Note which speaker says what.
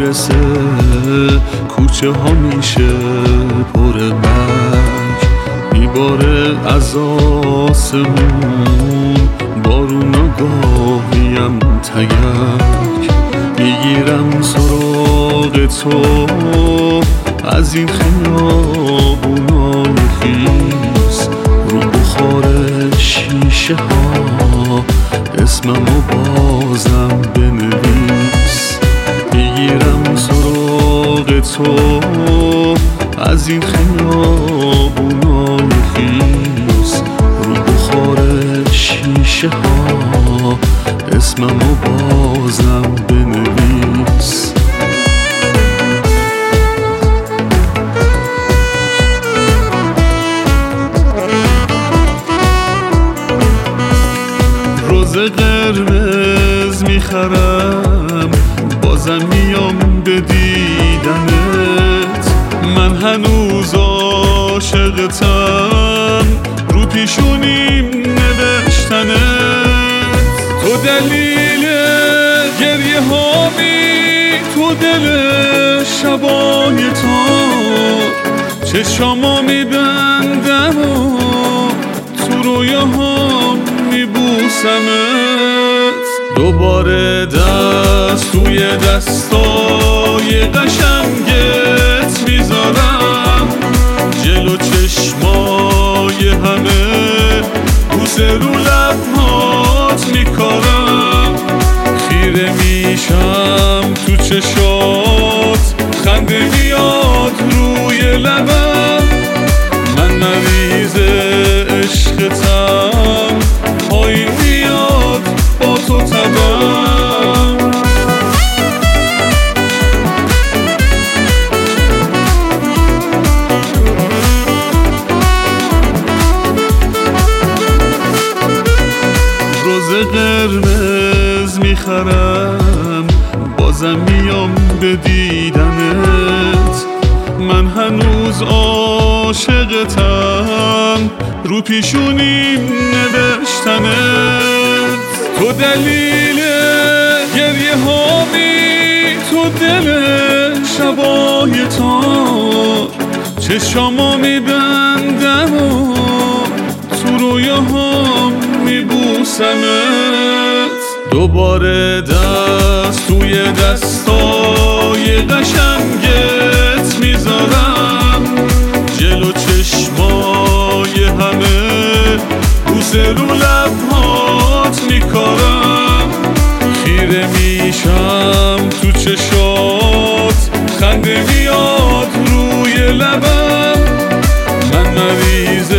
Speaker 1: برسه کوچه ها میشه پر برگ، میباره از آسمون بارون و گاهیم تگرگ. میگیرم سراغ تو از این خیابونای خیس، رو بخار شیشه ها اسممو بازم بنویس. میگیرم سراغ تو از این خیابونای خیس، رو بخار شیشه ها اسممو بازم بنویس. روز قرمز میخرم بازم میام به دیدنت، من هنوز عاشقتم رو پیشونیم نوشتنت. تو دلیل گریه هامی، تو دل شبای تو، چشامو میبندم و تو رویاهام میبوسمت. دوباره دست توی دستای قشنگت میذارم، جلو چشمای همه بوسه رو لبهات میکارم. خیره میشم تو چشات، خنده میاد روی لبم، من مریض عشقتم، پایین میاد با تو تبم. روز قرمز میخرم بازم میام به دیدنت، من هنوز عاشقتم رو پیشونیم نوشتنت. تو دلیل گریه هامی، تو دل شبای تو، چشامو میبندم و تو رویاهام میبوسمت. دوباره دست توی دستای قشنگت میذارم، جلو چشمای همه بوسه رو لبهات میکارم. خیره میشم تو چشات، خنده میاد روی لبم، من مریض